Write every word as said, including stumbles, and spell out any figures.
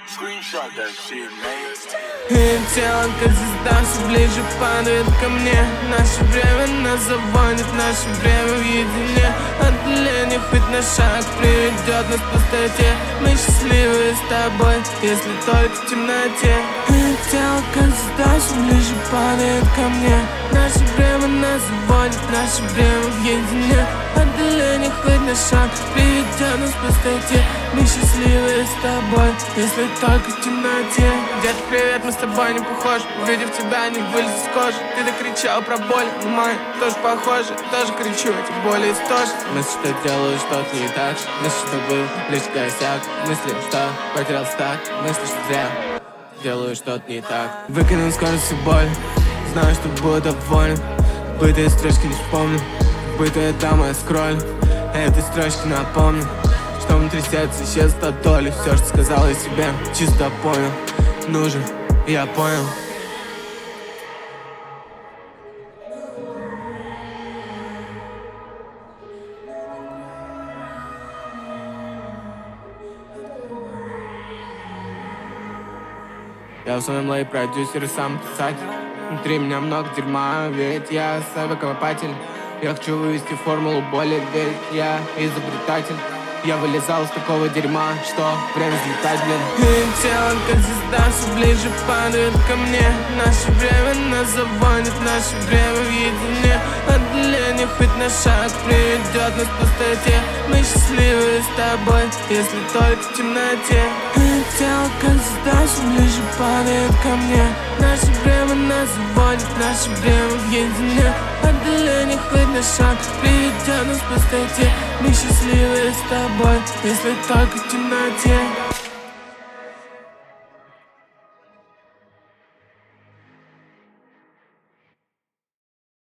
Screenshot that shit, man. И тело, как звезда, все ближе падает ко мне. Наше время нас заводит, наше время в едине. Отдаление хоть на шаг приведет нас к пустоте. Мы счастливы с тобой, если только в темноте. И тело, как звезда, все ближе падает ко мне. Наше время нас заводит, наше время в едине. Отдаление хоть на шаг приведет нас к пустоте. Мы счастливы с тобой, если только в темноте. Детка, привет, мы с тобой не похожи. Увидев тебя, не вылез из кожи. Ты докричал про боль, но мои тоже похожи. Тоже кричу, эти боли истошны. Мысли, что делаю что-то не так. Мысли, что был лишь косяк. Мысли, что потерялся так. Мысли, что зря делаю что-то не так. Выкину скорость всю боль. Знаю, что буду доволен. Бытые строчки лишь помню. Бытые дамы я скроллю. Этой строчки напомню, что внутри сердца исчезнет от доли. Все, что сказал я себе, чисто понял. Нужен, я понял. Я в своем лей продюсер и сам писатель. Внутри меня много дерьма, ведь я совокопатель. Я хочу вывести формулу боли, ведь я изобретатель. Я вылезал из такого дерьма, что время взлетать, блин. И тело, как звезда, все ближе падает ко мне. Наше время нас заводит, наше время в едине. Отдаление хоть на шаг приведет нас к пустоте. Мы счастливы с тобой, если только в темноте. И тело, как звезда, все ближе падает ко мне. Наше время нас заводит, наше время в едине. Отдаление хоть на шаг приведет нас к пустоте. Мы счастливы с тобой, если только в темноте.